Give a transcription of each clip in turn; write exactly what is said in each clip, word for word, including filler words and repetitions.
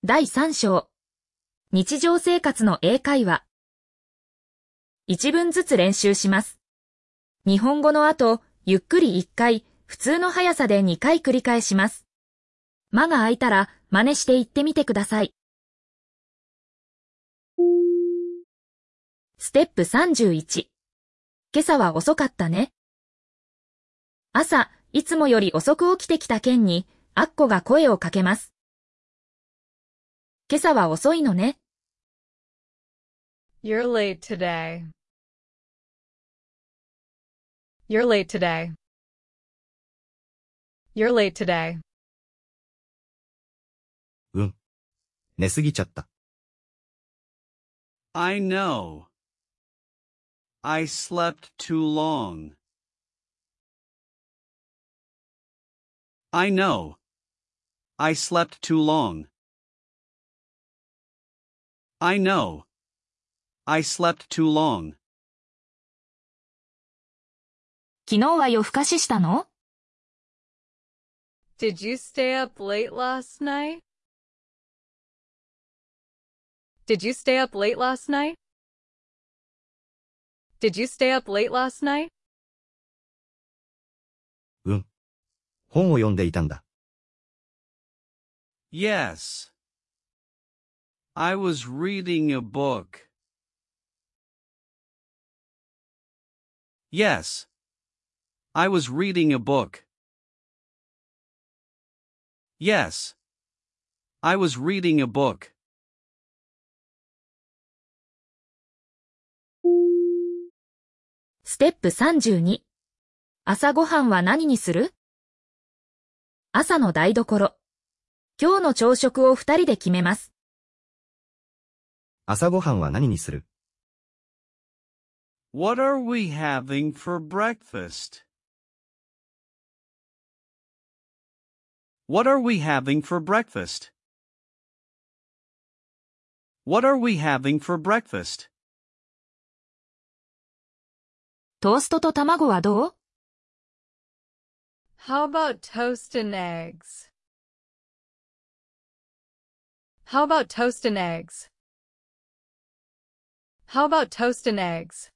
だいさん章。日常生活の英会話。一文ずつ練習します。日本語の後、ゆっくりいっかい、普通の速さでにかい繰り返します。間が空いたら真似して言ってみてください。ステップさんじゅういち。今朝は遅かったね。朝、いつもより遅く起きてきたケンに、アッコが声をかけます。今朝は遅いのね。 You're late today. You're late today. You're late today. うん。寝すぎちゃった。 I know. I slept too long. I know. I slept too long. I know. I slept too long. 昨日は夜更かししたの？ Did you stay up late last night? Did you stay up late last night? Did you stay up late last night? うん。本を読んでいたんだ。 Yes. I was reading a book. Yes. I was reading a book. Yes. I was reading a book. ステップさんじゅうに。朝ごはんは何にする？朝の台所。今日の朝食を二人で決めます。 朝ごはんは何にする？ What are we having for breakfast? What are we having for breakfast? What are we having for breakfast? トーストと卵はどう？ How about toast and eggs? How about toast and eggs? How about toast and eggs?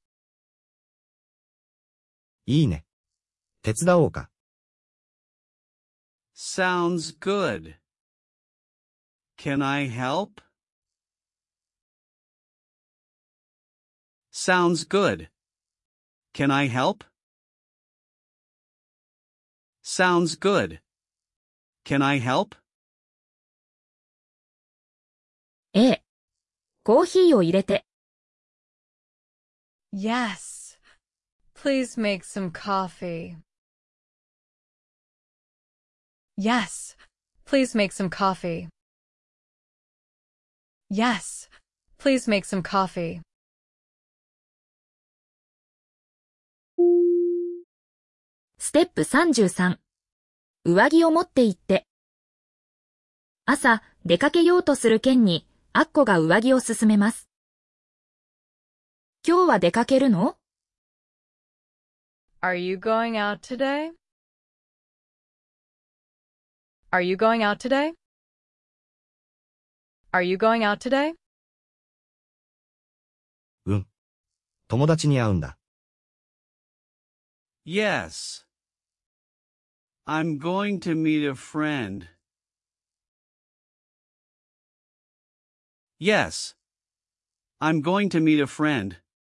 いいね。手伝おうか。 Sounds good. Can I help? Sounds good. Can I help? Sounds good. Can I help? ええ。コーヒーを入れて。 Yes. Please make some coffee. Yes. Please make some coffee. Yes. Please make some coffee. ステップさんじゅうさん。上着を持って行って。朝、出かけようとするケンに、アッコが上着を勧めます。今日は出かけるの？ Are you going out today? Are you going out today? Are you going out today? うん。友達に会うんだ。 Yes. I'm going to meet a friend. Yes. I'm going to meet a friend.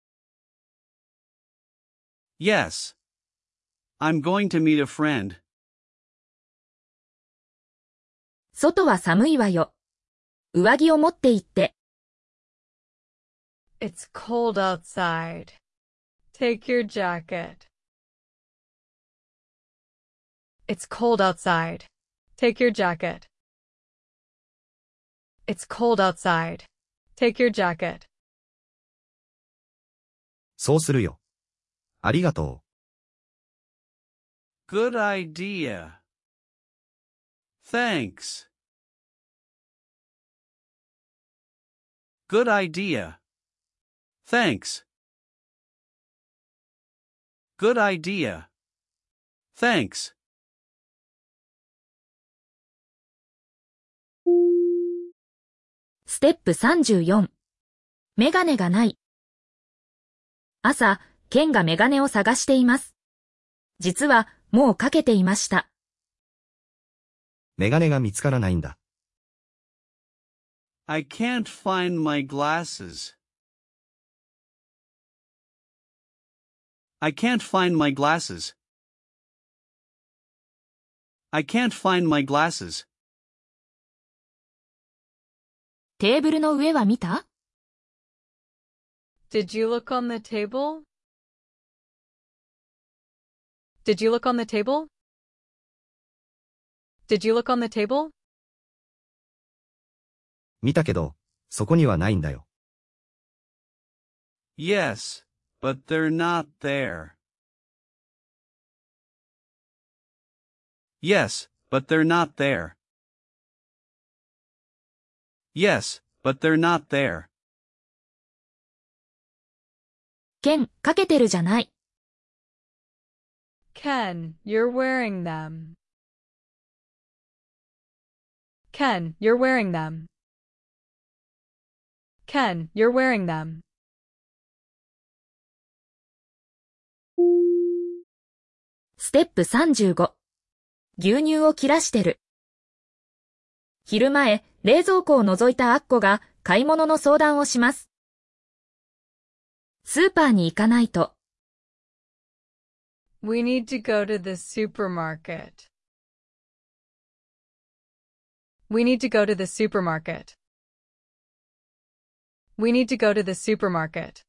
Yes. I'm going to meet a friend. 外は寒いわよ。上着を持って行って。 It's cold outside. Take your jacket. It's cold outside. Take your jacket. It's cold outside. Take your jacket. そうするよ。ありがとう。 Good idea. Thanks. Good idea. Thanks. Good idea. Thanks. ステップさんじゅうよん。メガネがない。朝、ケンがメガネを探しています。実は、もうかけていました。 メガネが見つからないんだ。 I can't find my glasses. I can't find my glasses. I can't find my glasses. テーブルの上は見た？ Did you look on the table? Did you look on the table? Did you look on the table? 見たけど、そこにはないんだよ。 Yes, but they're not there. Yes, but they're not there. Yes, but they're not there. ケン、かけてるじゃない。 Ken, you're wearing them. Ken, you're wearing them. Ken, you're wearing them. ステップさんじゅうご。牛乳を切らしてる。昼前、冷蔵庫を覗いたアッコが買い物の相談をします。スーパーに行かないと。 We need to go to the supermarket. We need to go to the supermarket. We need to go to the supermarket.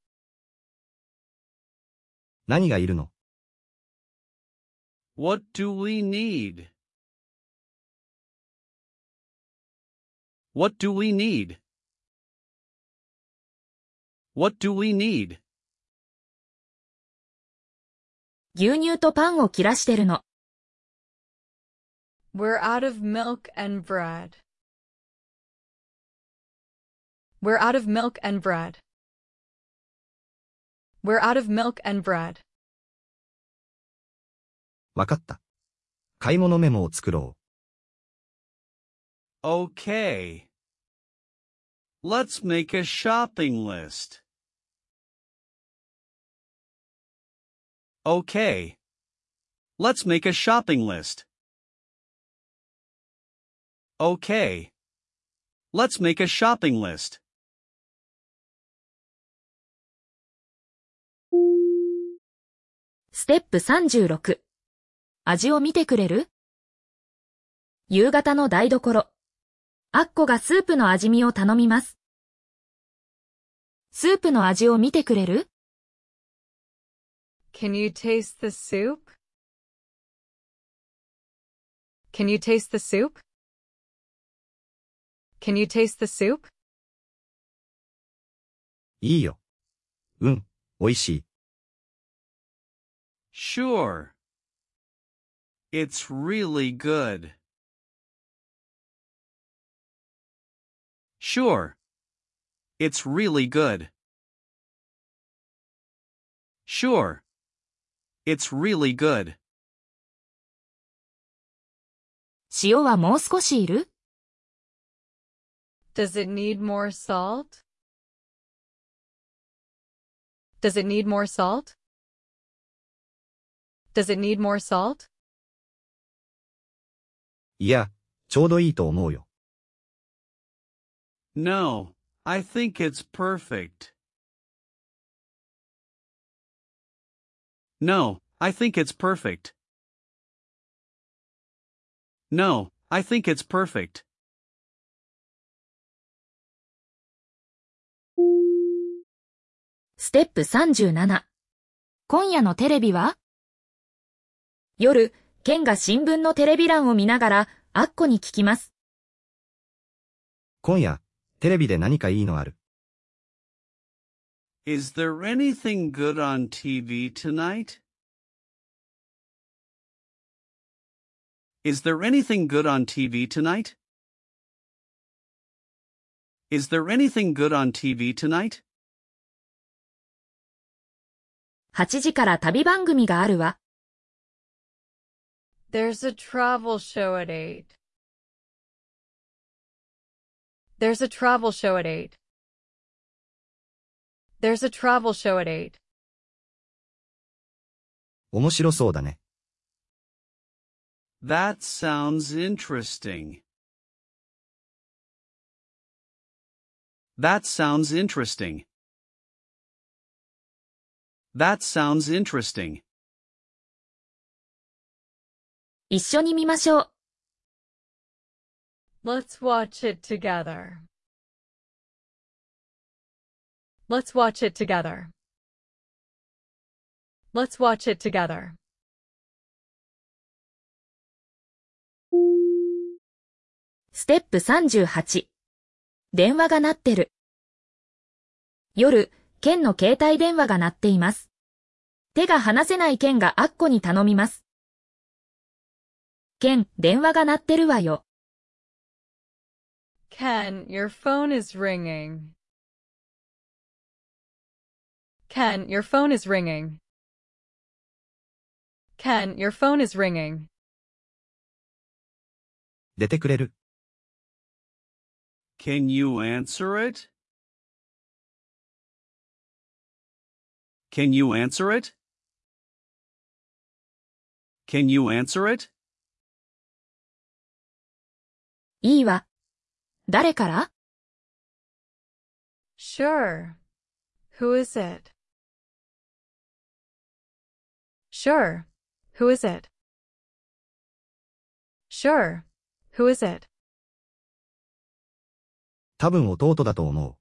何がいるの？ What do we need? What do we need? What do we need? 牛乳とパンを切らしてるの。 We're out of milk and bread. We're out of milk and bread. We're out of milk and bread. わかった。買い物メモを作ろう。 Okay. Let's make a shopping list. Okay. Let's make a shopping list. Okay. Let's make a shopping list. ステップさんじゅうろく。味を見てくれる？夕方の台所。アッコがスープの味見を頼みます。スープの味を見てくれる？ Can you taste the soup? Can you taste the soup? Can you taste the soup? いいよ。うん、おいしい。 Sure. It's really good. Sure. It's really good. Sure. It's really good. 塩はもう少しいる？ Does it need more salt? Does it need more salt? Does it need more salt? いや、ちょうどいいと思うよ。 No, I think it's perfect. No, I think it's perfect. No, I think it's perfect. ステップさんじゅうなな。今夜のテレビは？夜、ケンが新聞のテレビ欄を見ながら、アッコに聞きます。 今夜、テレビで何かいいのある？ Is there anything good on T V tonight? Is there anything good on T V tonight? Is there anything good on T V tonight? はちじから旅番組があるわ。 There's a travel show at eight. There's a travel show at eight. There's a travel show at eight. 面白そうだね。 That sounds interesting. That sounds interesting. That sounds interesting. 一緒に見ましょう。 Let's watch it together. Let's watch it together. Let's watch it together. ステップさんじゅうはち。電話が鳴ってる。夜、ケンの携帯電話が鳴っています。手が離せないケンがアッコに頼みます。ケン、電話が鳴ってるわよ。 Ken, your phone is ringing. Ken, your phone is ringing. Ken, your phone is ringing. 出てくれる？ Can you answer it? Can you answer it? Can you answer it? いいわ。誰から？ Sure. Who is it? Sure. Who is it? Sure. Who is it? 多分弟だと思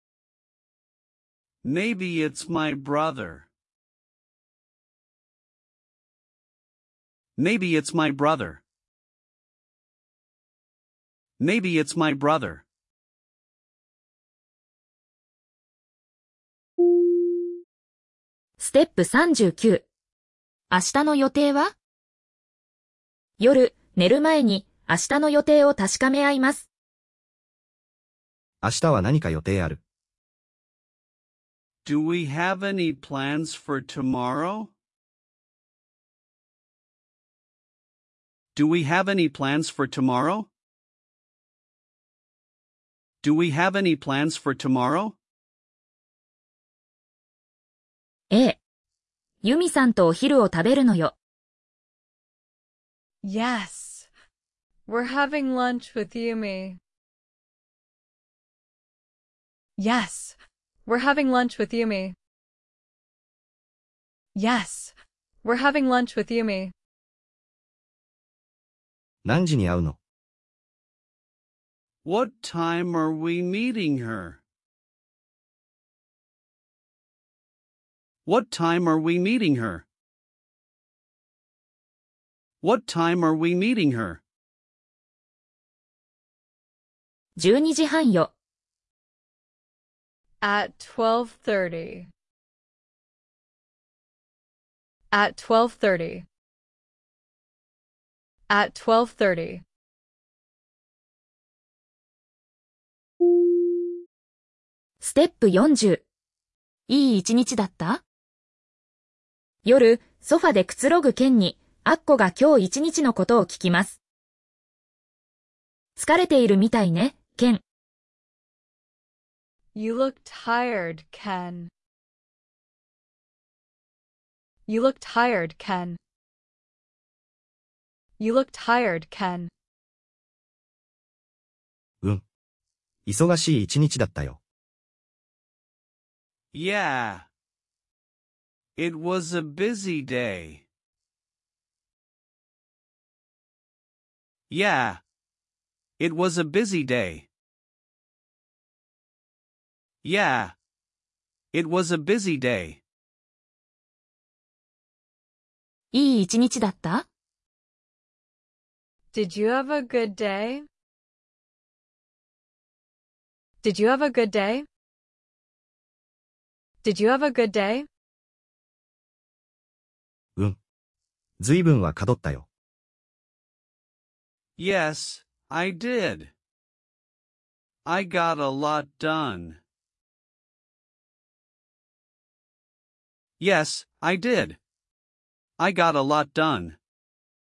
う。 Maybe it's my brother. Maybe it's my brother. Maybe it's my brother. ステップさんじゅうきゅう。明日の予定は？夜、寝る前に明日の予定を確かめ合います。 明日は何か予定ある？ Do we have any plans for tomorrow? Do we have any plans for tomorrow? Do we have any plans for tomorrow? ええ。ユミさんとお昼を食べるのよ。 Yes. We're having lunch with Yumi. Yes. We're having lunch with Yumi. Yes. We're having lunch with Yumi. 何時に会うの？ What time are we meeting her? What time are we meeting her? What time are we meeting her? じゅうにじはんよ。 At twelve thirty. At twelve thirty. At twelve thirty. ステップよんじゅう。いい一日だった？夜、ソファでくつろぐケンに、アッコが今日一日のことを聞きます。疲れているみたいね、ケン。 You look tired, Ken. You look tired, Ken. You look tired, Ken. うん。忙しい一日だったよ。 Yeah. It was a busy day. Yeah. It was a busy day. Yeah. It was a busy day. いい一日だった？ Did you have a good day? Did you have a good day? Did you have a good day? うん。ずいぶんはかどったよ。 Yes, I did. I got a lot done. Yes, I did. I got a lot done.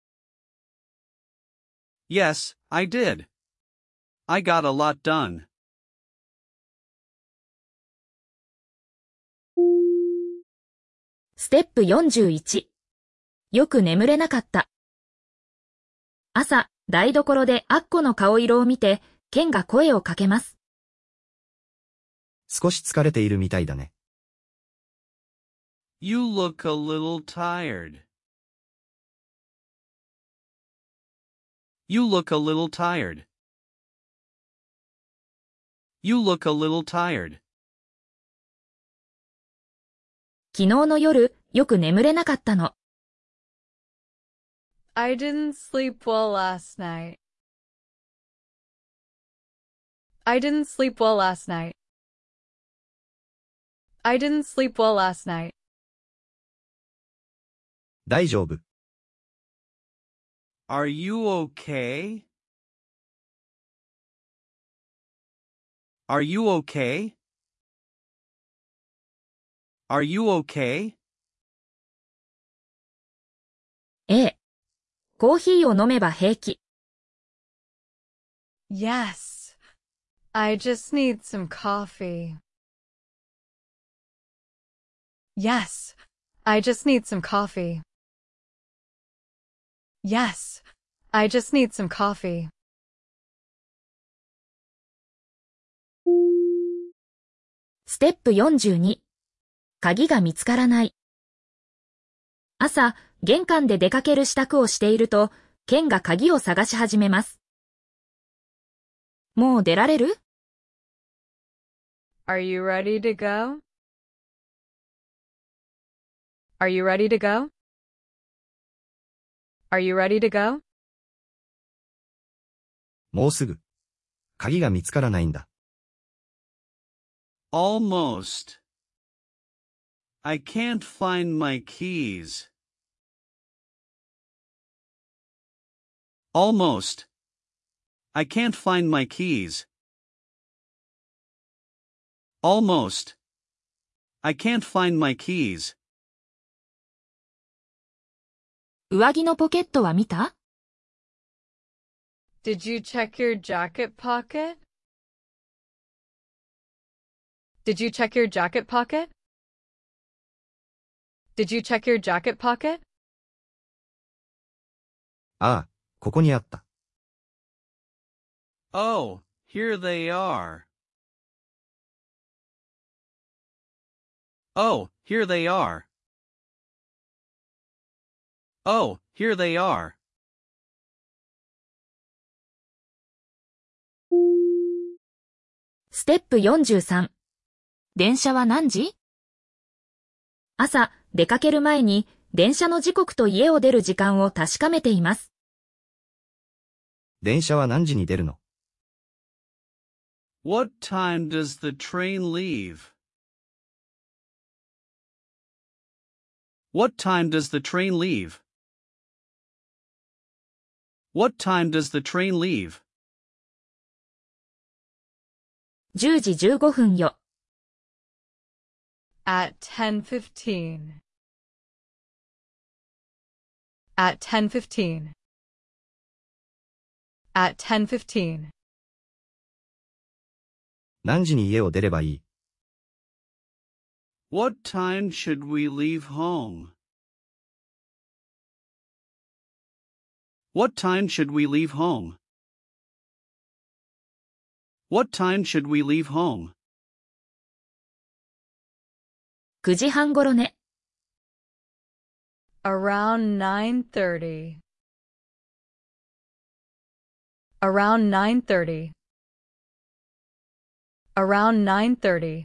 Yes, I did. I got a lot done. ステップよんじゅういち。よく眠れなかった。朝、台所でアッコの顔色を見て、ケンが声をかけます。 少し疲れているみたいだね。 You look a little tired. You look a little tired. You look a little tired. 昨日の夜、よく眠れなかったの。 I didn't sleep well last night. I didn't sleep well last night. I didn't sleep well last night. 大丈夫。 Are you okay? Are you okay? Are you okay? ええ。コーヒーを飲めば平気。 Yes. I just need some coffee. Yes. I just need some coffee. Yes. I just need some coffee. ステップよんじゅうに。鍵が見つからない。朝、玄関で出かける支度をしていると、ケンが鍵を探し始めます。もう出られる？ Are you ready to go? Are you ready to go? Are you ready to go? もうすぐ。鍵が見つからないんだ。 Almost. I can't find my keys. Almost. I can't find my keys. Almost. I can't find my keys. 上着のポケットは見た？ Did you check your jacket pocket? Did you check your jacket pocket? Did you check your jacket pocket? ああ、ここにあった。 Oh, here they are. Oh, here they are. Oh, here they are. ステップよんじゅうさん。電車は何時？朝、出かける前に電車の時刻と家を出る時間を確かめています。 電車は何時に出るの？ What time does the train leave? What time does the train leave? What time does the train leave? じゅうじじゅうごふんよ。 At ten fifteen. At ten fifteen. At ten fifteen. 何時に家を出ればいい？ What time should we leave home? What time should we leave home? What time should we leave home? くじはんごろね。 Around nine thirty. Around nine thirty. Around nine thirty.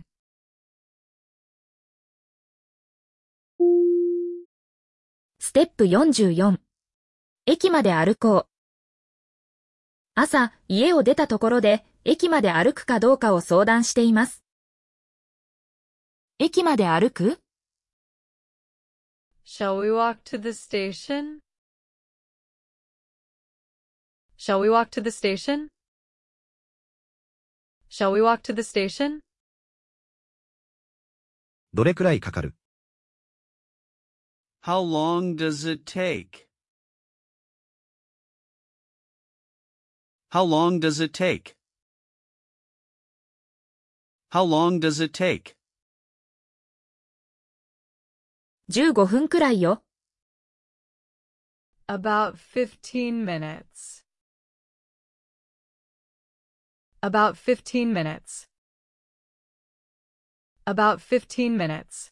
ステップよんじゅうよん。駅まで歩こう。朝、家を出たところで駅まで歩くかどうかを相談しています。駅まで歩く？ Shall we walk to the station? Shall we walk to the station? Shall we walk to the station? どれくらいかかる？ How long does it take? How long does it take? How long does it take? じゅうごふんくらいよ。 About fifteen minutes. About fifteen minutes. About fifteen minutes.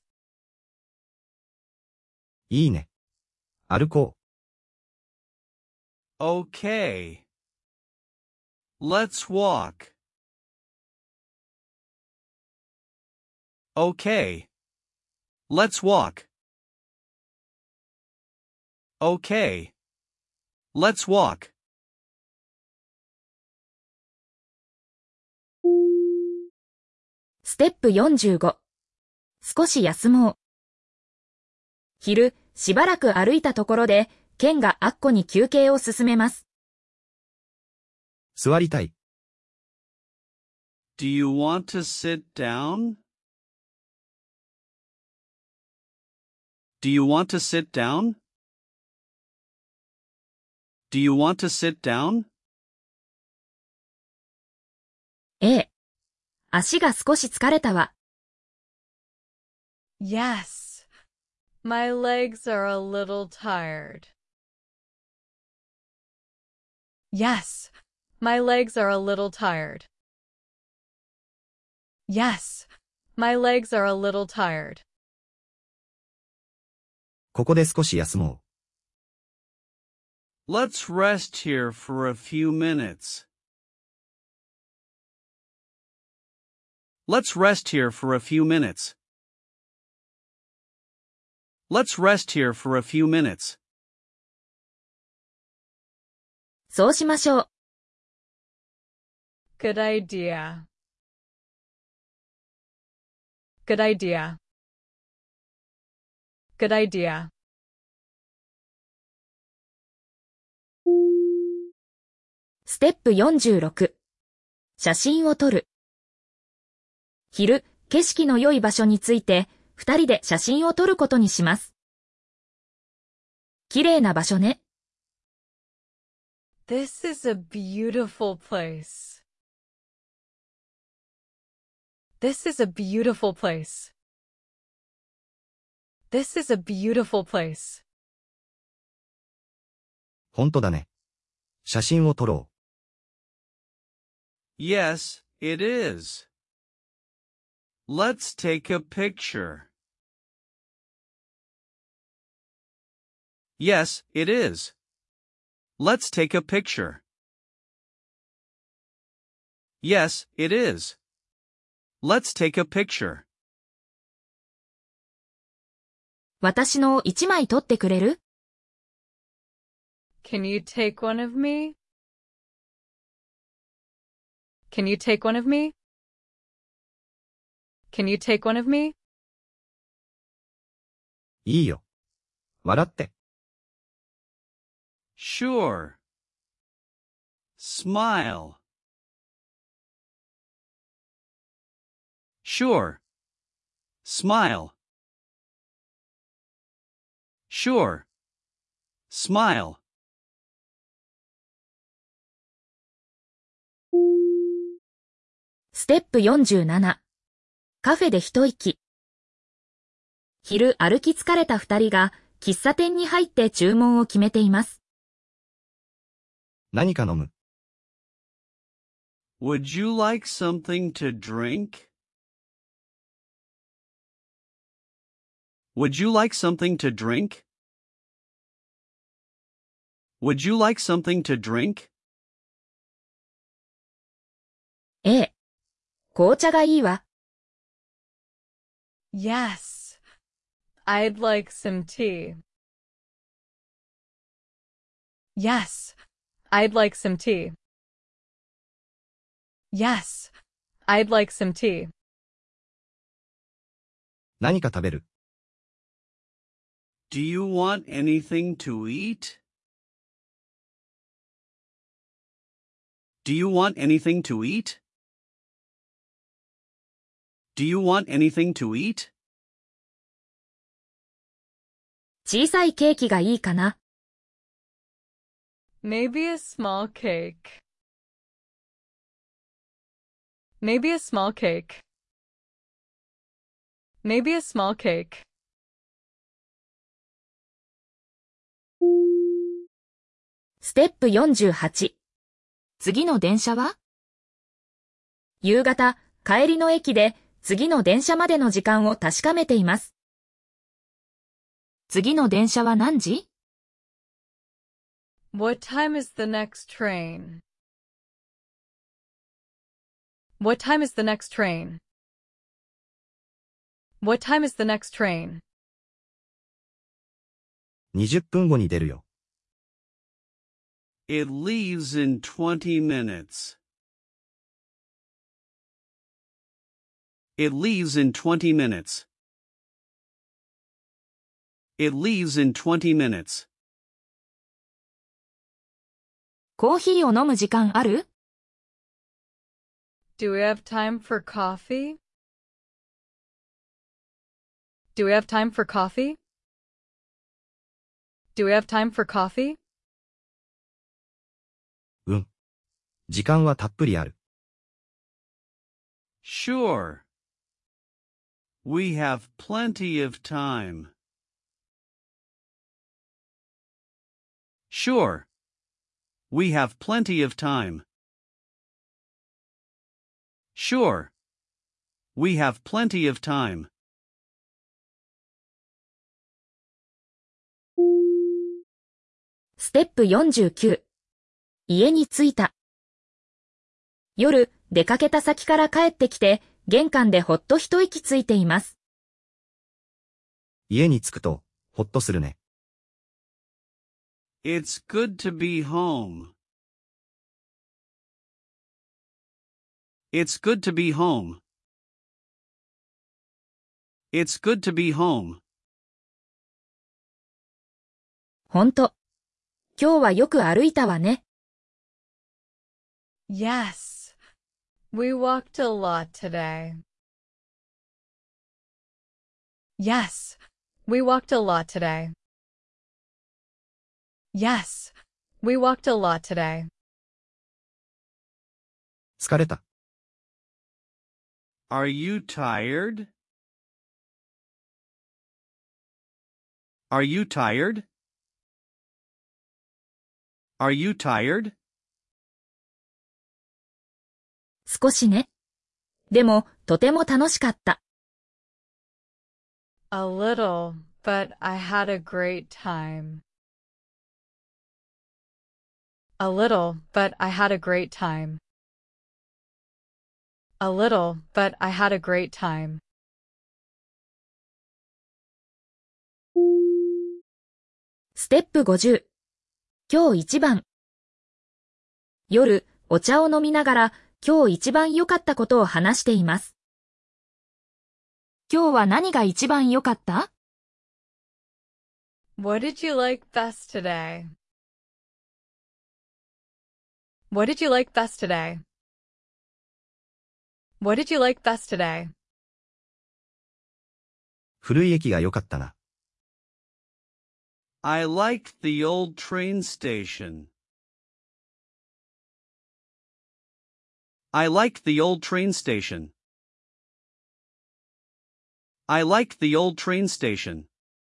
いいね。歩こ Okay. Let's walk. Okay. Let's walk. Okay. Let's walk. ステップよんじゅうご。少し休もう。昼、しばらく歩いたところで、ケンがアッコに休憩を勧めます。 う。座りたい。 Do you want to sit down? Do you want to sit down? Do you want to sit down? ええ。足が少し疲れたわ。 Yes. My legs are a little tired. Yes. My legs are a little tired. Yes. My legs are a little tired. ここで少し休も Let's rest here for a few minutes. Let's rest here for a few minutes. Let's rest here for a few minutes. そうしましょう。 Good idea. Good idea. Good idea. ステップよんじゅうろく。写真を撮る。昼、景色の良い場所について、二人で写真を撮ることにします。綺麗な場所ね。 This is a beautiful place. This is a beautiful place. This is a beautiful place. う。ほんとだね。写真を撮ろ Yes, it is. Let's take a picture. Yes, it is. Let's take a picture. Yes, it is. Let's take a picture. 私の一枚撮ってくれる？ Can you take one of me? Can you take one of me? Can you take one of me? う。いいよ。笑って。 Sure. Smile. Sure. Smile. Sure. Smile. ステップよんじゅうなな。カフェで一息。昼歩き疲れた二人が喫茶店に入って注文を決めています。 何か飲む。 Would you like something to drink? Would you like something to drink? Would you like something to drink? ええ。紅茶がいいわ。 Yes. I'd like some tea. Yes. I'd like some tea. Yes. I'd like some tea. 何か食べる。 Do you want anything to eat? Do you want anything to eat? Do you want anything to eat? 小さいケーキがいいかな。 Maybe a small cake. Maybe a small cake. Maybe a small cake. ステップよんじゅうはち。次の電車は？夕方、帰りの駅で次の電車までの時間を確かめています。次の電車は何時？ What time is the next train? What time is the next train? What time is the next train? にじゅっぷんごに出るよ。 It leaves in twenty minutes. It leaves in twenty minutes. It leaves in twenty minutes. コーヒーを飲む時間ある？ Do we have time for coffee? Do we have time for coffee? Do we have time for coffee? うん。時間はたっぷりある。 Sure. We have plenty of time. Sure. We have plenty of time. Sure. We have plenty of time. ステップよんじゅうきゅう。家に着いた。夜、出かけた先から帰ってきて、玄関でほっと一息ついています。 家に着くと、ほっとするね。 It's good to be home. It's good to be home. It's good to be home. ほんと。今日はよく歩いたわね。 Yes. We walked a lot today. Yes. We walked a lot today. Yes. We walked a lot today. 疲れた。 Are you tired? Are you tired? Are you tired? 少しね。でも、とても楽しかった。 A little, but I had a great time. A little, but I had a great time. A little, but I had a great time. ステップごじゅう。今日一番。夜、お茶を飲みながら、今日一番良かったことを話しています。今日は何が一番良かった？ What did you like best today? What did you like best today? What did you like best today? 古い駅が良かったな。 I liked the old train station. I liked the old train station. I liked the old train station.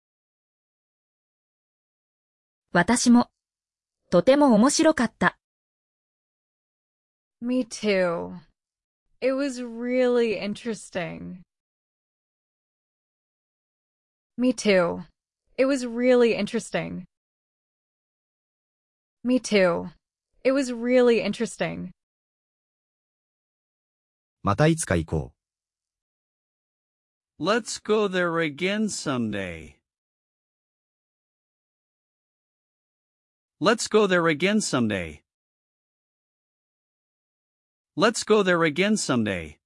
私も。とても面白かった。 Me too. It was really interesting. Me too. It was really interesting. Me too. It was really interesting. またいつか行こう。 Let's go there again someday. Let's go there again someday. Let's go there again someday.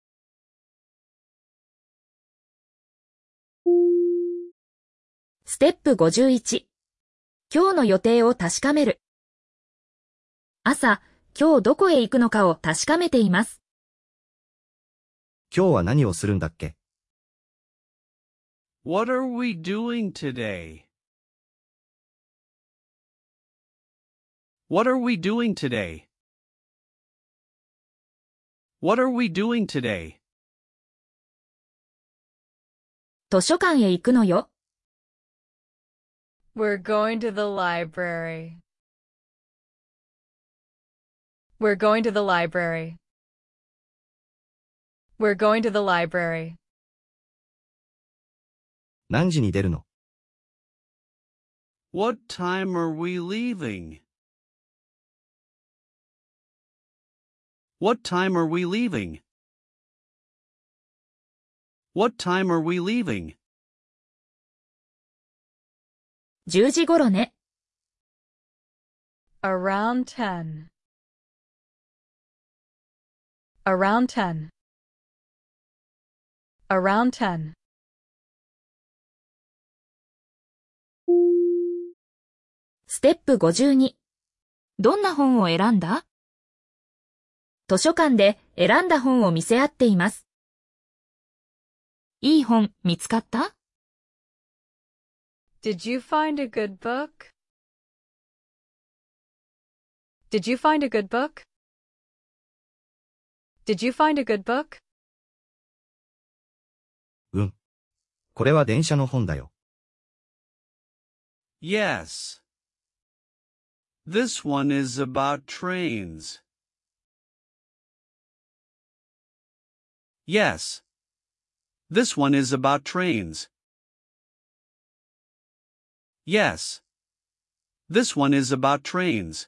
ステップごじゅういち。今日の予定を確かめる。朝、今日どこへ行くのかを確かめています。 今日は何をするんだっけ？ What are we doing today? What are we doing today? What are we doing today? 図書館へ行くのよ。 We're going to the library. We're going to the library. We're going to the library. 何時に出るの？ What time are we leaving? What time are we leaving? What time are we leaving? じゅうじ頃ね。 Around ten. Around ten. Around ten. ステップごじゅうに。どんな本を選んだ？図書館で選んだ本を見せ合っています。いい本見つかった？ Did you find a good book? Did you find a good book? Did you find a good book? うん。これは電車の本だよ。 Yes. This one is about trains. Yes. This one is about trains. Yes. This one is about trains.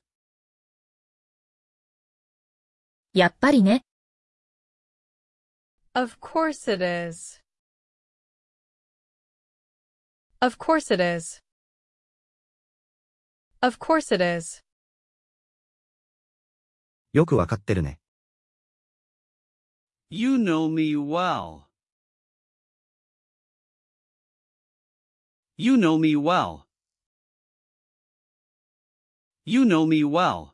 やっぱりね。 Of course it is. Of course it is. Of course it is. よくわかってるね。 You know me well. You know me well. You know me well.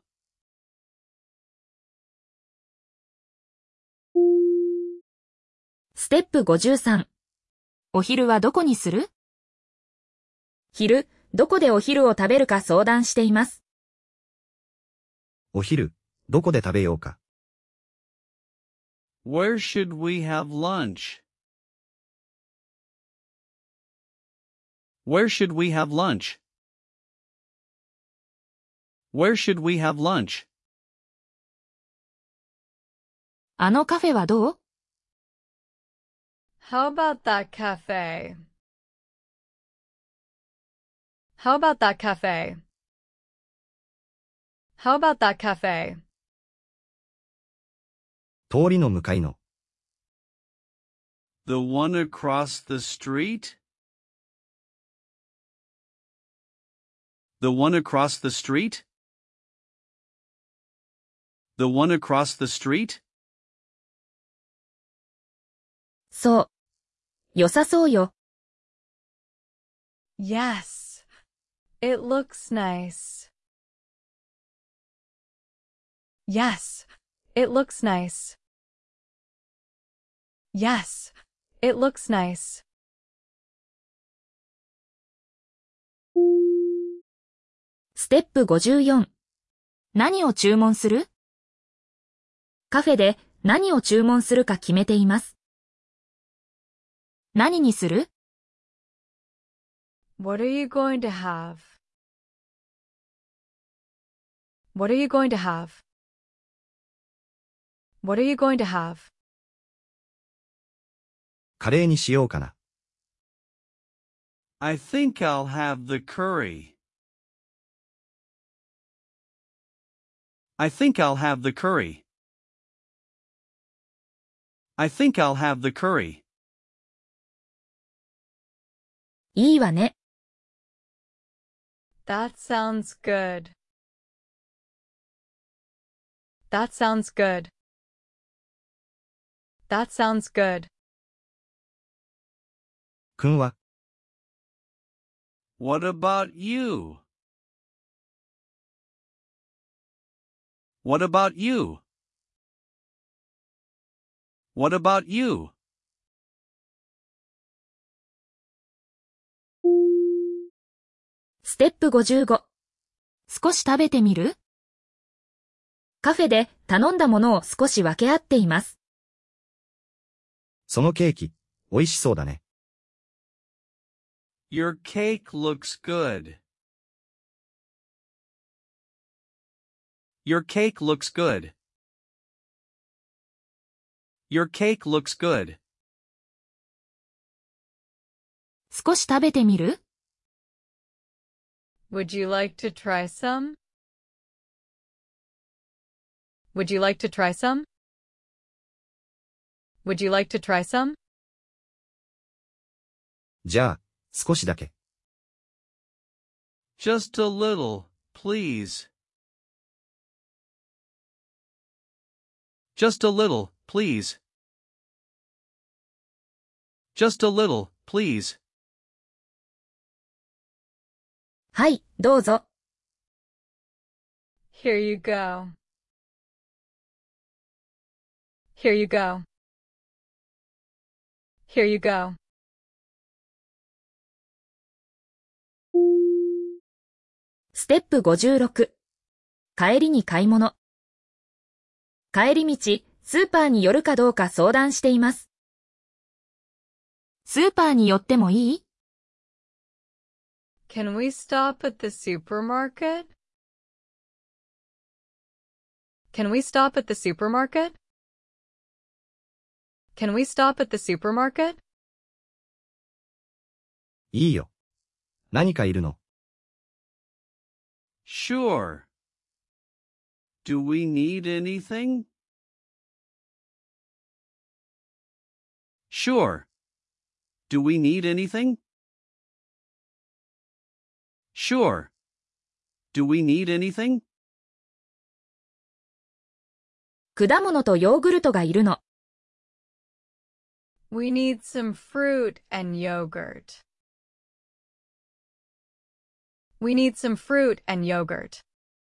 ステップごじゅうさん。お昼はどこにする？昼、どこでお昼を食べるか相談しています。 お昼、どこで食べようか。 Where should we have lunch? Where should we have lunch? Where should we have lunch? あのカフェはどう？ How about that cafe? How about that cafe? How about that cafe? 通りの向かいの。 The one across the street? The one across the street? The one across the street? そう。良さそうよ。 Yes. It looks nice. Yes. It looks nice. Yes. It looks nice. ステップごじゅうよん。何を注文する？カフェで何を注文するか決めています。何にする？ What are you going to have? What are you going to have? What are you going to have? カレーにしようかな。 I think I'll have the curry. I think I'll have the curry. I think I'll have the curry. いいわね。 That sounds good. That sounds good. That sounds good. くんは、 What about you? What about you? What about you? ステップごじゅうご。少し食べてみる？カフェで頼んだものを少し分け合っています。 そのケーキ、美味しそうだね。 Your cake looks good. Your cake looks good. Your cake looks good. 少し食べてみる？ Would you like to try some? Would you like to try some? Would you like to try some? じゃあ、少しだけ。 Just a little, please. Just a little, please. Just a little, please. はい、どうぞ。 Here you go. Here you go. Here you go. ステップごじゅうろく。帰りに買い物。帰り道、スーパーに寄るかどうか相談しています。スーパーに寄ってもいい？ Can we stop at the supermarket? Can we stop at the supermarket? Can we stop at the supermarket? いいよ。何かいるの？ Sure. Do we need anything? Sure. Do we need anything? Sure. Do we need anything? 果物とヨーグルトがいるの。 We need some fruit and yogurt. We need some fruit and yogurt.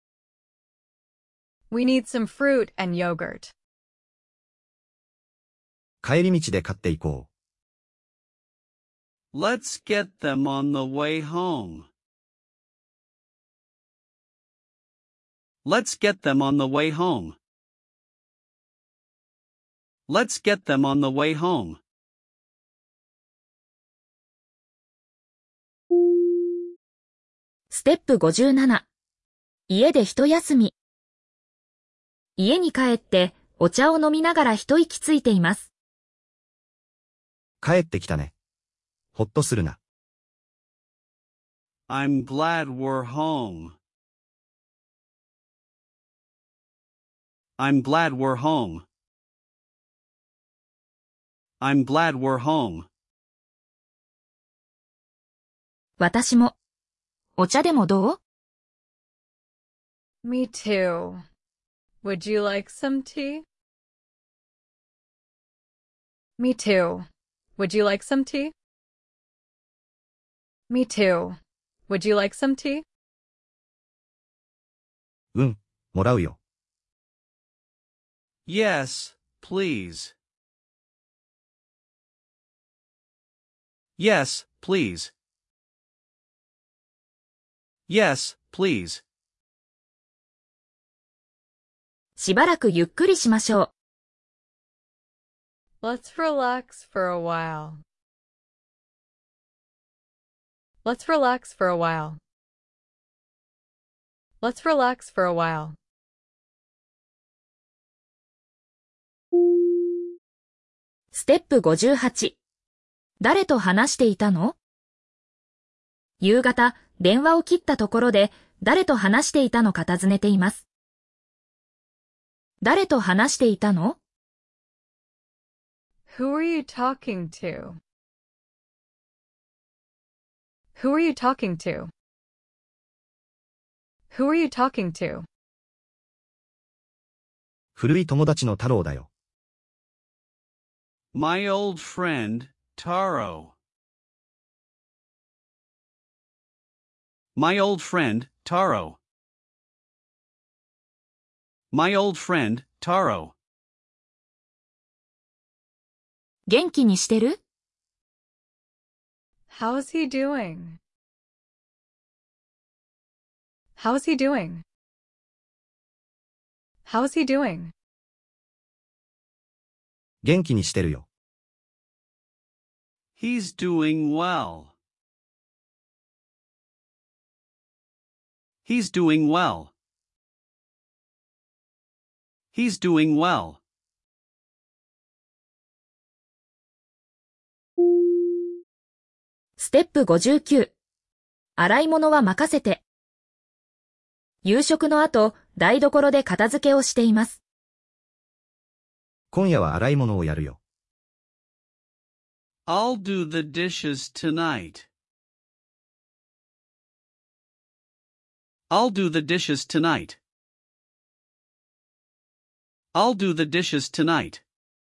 We need some fruit and yogurt. 帰り道で買っていこう。 Let's get them on the way home. Let's get them on the way home. Let's get them on the way home. ステップごじゅうなな。家で一休み。家に帰ってお茶を飲みながら一息ついています。 帰ってきたね。ほっとするな。 I'm glad we're home. I'm glad we're home. I'm glad we're home. 私も。お茶でもどう？ Me too. Would you like some tea? Me too. Would you like some tea? Me too. Would you like some tea? うん、もらうよ。 Yes, please. Yes, please. Yes, please. しばらくゆっくりしましょう。 Let's relax for a while. Let's relax for a while. Let's relax for a while. ステップごじゅうはち。誰と話していたの？夕方、電話を切ったところで、誰と話していたのか尋ねています。誰と話していたの？ Who are you talking to? Who are you talking to? Who are you talking to? 古い友達の太郎だよ。 My old friend, Taro. My old friend, Taro. My old friend, Taro. 元気にしてる？ How's he doing? How's he doing? How's he doing? 元気にしてるよ。 He's doing well. He's doing well. He's doing well. ステップごじゅうきゅう。洗い物は任せて。夕食の後、台所で片付けをしています。 今夜は洗い物をやるよ。 I'll do the dishes tonight. I'll do the dishes tonight. I'll do the dishes tonight.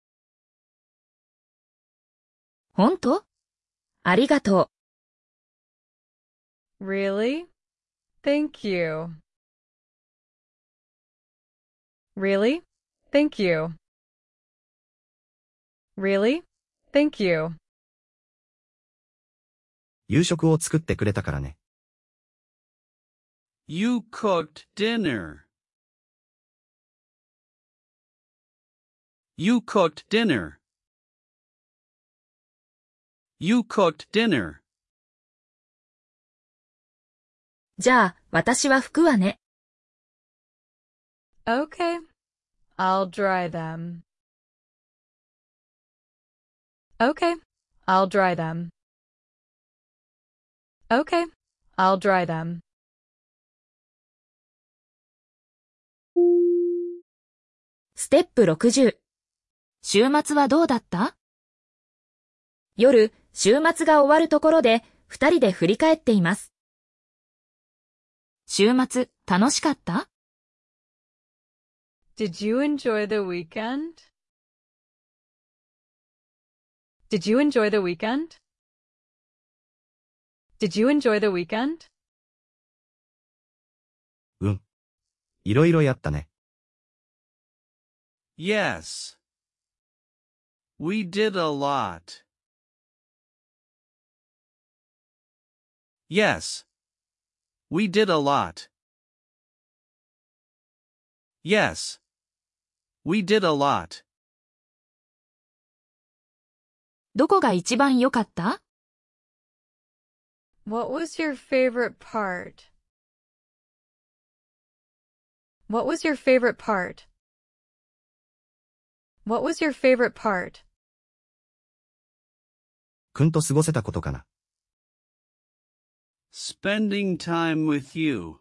本当？ありがとう。 Really? Thank you. Really? Thank you. Really? Thank you. 夕食を作ってくれたからね。 You cooked dinner. You cooked dinner. You cooked dinner. じゃあ、私は拭くわね。 Okay. I'll dry them. Okay. I'll dry them. Okay. I'll dry them. ステップろくじゅう。週末はどうだった？夜、週末が終わるところで、二人で振り返っています。週末、楽しかった？ Did you enjoy the weekend? Did you enjoy the weekend? Did you enjoy the weekend? うん。いろいろやったね。 Yes. We did a lot. Yes. We did a lot. Yes. We did a lot. どこが一番良かった？ What was your favorite part? What was your favorite part? What was your favorite part? くんと過ごせたことかな。 Spending time with you.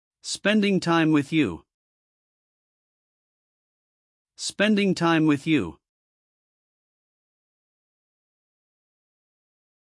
Spending time with you. Spending time with you.